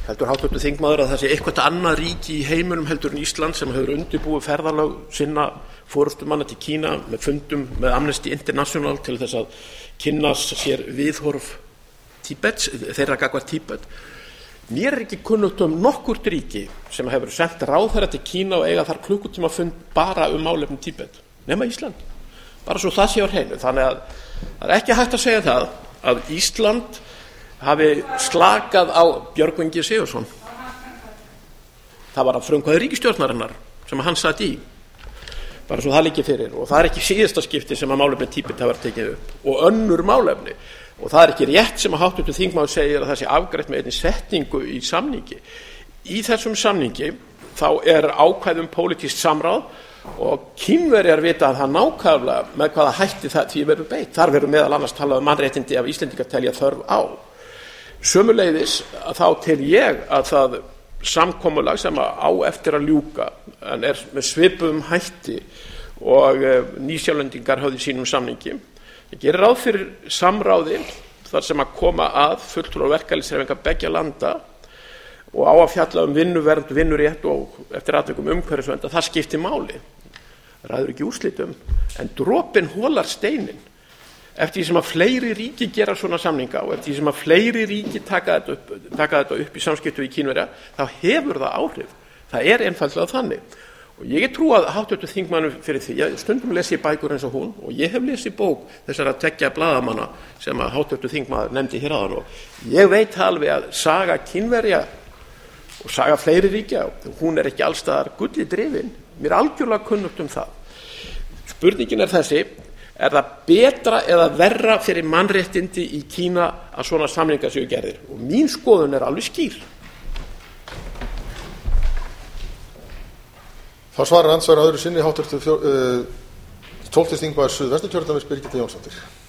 Heldur háttvirtur þingmaður að það sé eitthvað annað ríki í heiminum heldur en Ísland sem hefur undirbúið ferðalög sinna forystumanna til Kína með fundum með Amnesty International til þess að kynnast sér viðhorf Tíbets, þeirra gagnvart Tíbet? Mér er ekki kunnugt nokkurt ríki sem hefur sent ráðherra til Kína og eiga þar klukkutíma fund bara málefni Tíbet, nema Ísland. Bara svo það sé á hreinu. Þannig að það er ekki hægt að segja það að Ísland hafi slakað á Björgvin G. Sigurðsson. Það var að frumkvæði ríkisstjórnarinnar sem hann satt í, bara svo það liggi fyrir, og það er ekki síðasta skipti sem að málefni Tíbet hafa tekið upp, og önnur málefni, og það er ekki rétt sem að háttvirtur þingmaður segir að það sé afgreitt með einni setningu í samningi. Í þessum samningi þá er ákvæðum pólitískt samráð og Kínverjar vita að það nákvæmlega með hvaða hætti því verður beitt. Þar verður meðal annars talað mannréttindi af Íslendingar telja þörf á. Sömuleiðis þá tel ég að það samkomulag sem á eftir að ljúka en er með svipuðum hætti og Nýsjálendingar höfðu í sínum samningi. Ég gerir ráð fyrir samráði þar sem að koma að fulltrúar verkalýðshreyfinga beggja landa og á að fjalla vinnuvernd, vinnurétt og eftir atvikum umhverfisvernd, að það skiptir máli. Ræður ekki úrslitum, en dropinn holar steininn. Eftir því sem að fleiri ríki gera svona samninga og eftir því sem að fleiri ríki taka þetta upp í samskiptum við Kínverja, þá hefur það áhrif. Það er einfaldlega þannig. Og ég trú að háttvirtur þingmann fyrir því, stundum lesi ég bækur eins og hún, og ég hef lesið bók þessara tveggja blaðamanna sem að háttvirtur þingmaður nefndi hér áðan, og ég veit alveg að saga Kínverja og saga fleiri ríkja, hún er ekki allstaðar gulli drifin. Mér er algjörlega kunnugt það. Spurningin er þessi: er það betra eða verra fyrir mannréttindi í Kína að svona samningar séu gerðir? Og mín skoðun er alveg skýr. Þá svarar andsvar öðru sinni háttvirtur 12. þingmaður Suðvesturkjördæmis Birgitta Jónsdóttir.